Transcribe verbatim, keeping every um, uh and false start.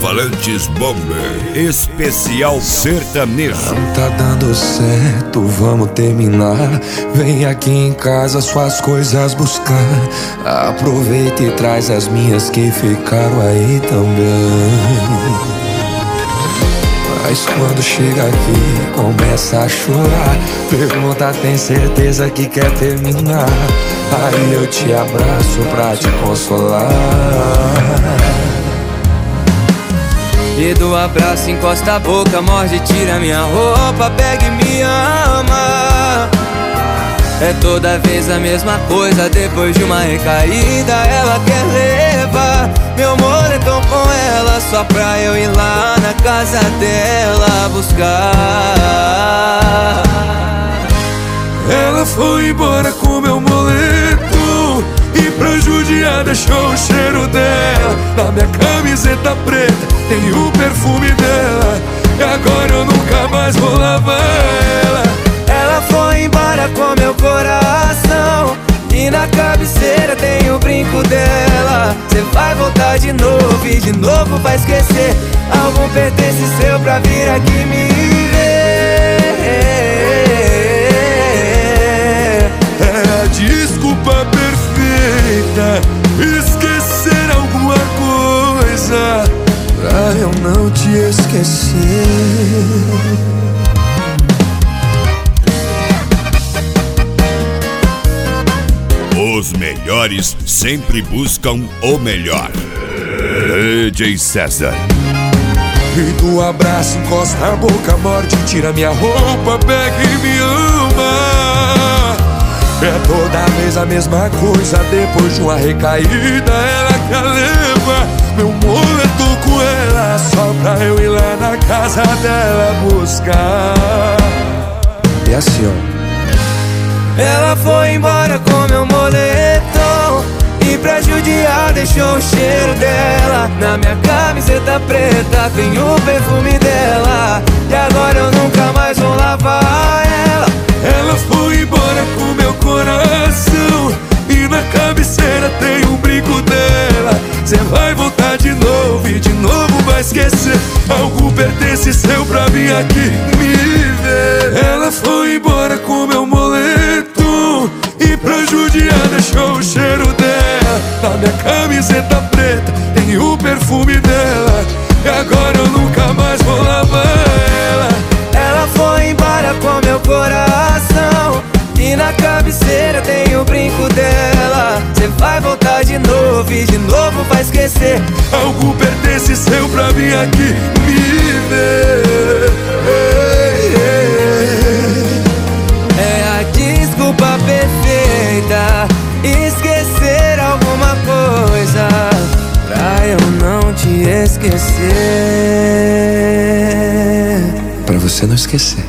Alto-falantes Bomber, especial sertanejo. Não tá dando certo, vamos terminar. Vem aqui em casa suas coisas buscar. Aproveita e traz as minhas que ficaram aí também. Mas quando chega aqui, começa a chorar. Pergunta, tem certeza que quer terminar? Aí eu te abraço pra te consolar. E do abraço encosta a boca, morde, tira minha roupa, pega e me ama. É toda vez a mesma coisa, depois de uma recaída ela quer levar meu moletom com ela, só pra eu ir lá na casa dela buscar. Ela foi embora com meu moletom e pra judiar deixou o cheiro dela na minha camiseta preta, tem o perfume dela. E agora eu nunca mais vou lavar ela. Ela foi embora com meu coração e na cabeceira tem o brinco dela. Cê vai voltar de novo e de novo vai esquecer. Algum pertence seu pra vir aqui me ver. É a desculpa perfeita, esquecer alguma coisa pra eu não te esquecer. Os melhores sempre buscam o melhor. D J César. E do abraço encosta a boca, morde, tira minha roupa, pega e me ama. É toda vez a mesma coisa, depois de uma recaída ela quer levar meu moletom com ela, só pra eu ir lá na casa dela buscar. E assim, ó. Ela foi embora com meu moletom e pra judiar deixou o cheiro dela na minha camiseta preta, tem o perfume dela. E agora eu nunca mais vou lavar ela. Ela foi embora com meu coração e na cabeceira tem um brinco dela. Cê vai voltar de novo e de novo vai esquecer. Algo pertence seu pra vir aqui me ver. Ela foi embora com meu moletom e pra judiar deixou o cheiro dela na minha camiseta preta, tem o perfume dela. E agora eu nunca mais vou lavar ela. Ela foi embora com meu coração e na cabeceira tem o brinco dela. Cê vai voltar de novo e de novo vai esquecer. Algo pertence seu pra vir aqui me ver. É a desculpa perfeita, esquecer alguma coisa pra eu não te esquecer. Pra você não esquecer.